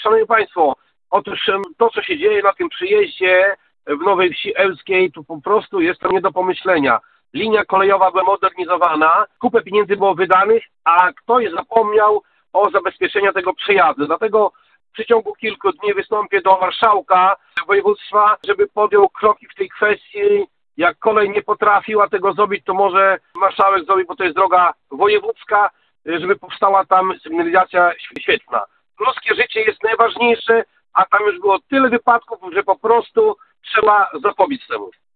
Szanowni Państwo, otóż to, co się dzieje na tym przyjeździe w Nowej Wsi Elskiej, to po prostu jest to nie do pomyślenia. Linia kolejowa była modernizowana, kupę pieniędzy było wydanych, a ktoś zapomniał o zabezpieczeniu tego przejazdu. Dlatego w przeciągu kilku dni wystąpię do marszałka województwa, żeby podjął kroki w tej kwestii. Jak kolej nie potrafiła tego zrobić, to może marszałek zrobi, bo to jest droga wojewódzka, żeby powstała tam sygnalizacja świetlna. Ludzkie życie jest najważniejsze, a tam już było tyle wypadków, że po prostu trzeba zapobiec temu.